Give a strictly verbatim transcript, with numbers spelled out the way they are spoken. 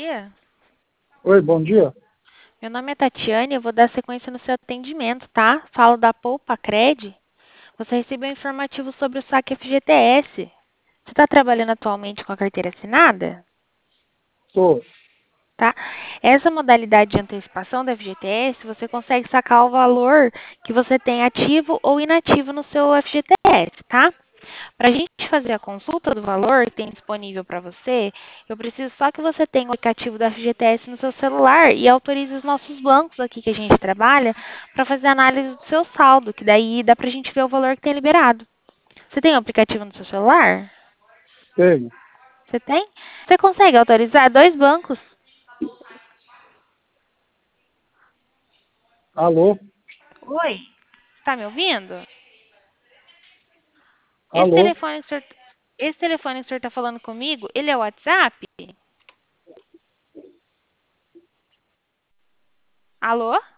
dia. Oi, bom dia. Meu nome é Tatiane, eu vou dar sequência no seu atendimento, tá? Falo da Poupa Cred. Você recebeu um informativo sobre o saque F G T S. Você está trabalhando atualmente com a carteira assinada? Tô. Tá? Essa modalidade de antecipação da F G T S, você consegue sacar o valor que você tem ativo ou inativo no seu F G T S, tá? Para a gente fazer a consulta do valor que tem disponível para você, eu preciso só que você tenha o aplicativo da F G T S no seu celular e autorize os nossos bancos aqui que a gente trabalha para fazer a análise do seu saldo, que daí dá para a gente ver o valor que tem liberado. Você tem o aplicativo no seu celular? Tenho. Você tem? Você consegue autorizar dois bancos? Alô? Oi, está me ouvindo? Esse Alô? telefone que o senhor, esse telefone que o senhor está falando comigo, ele é o WhatsApp? Alô?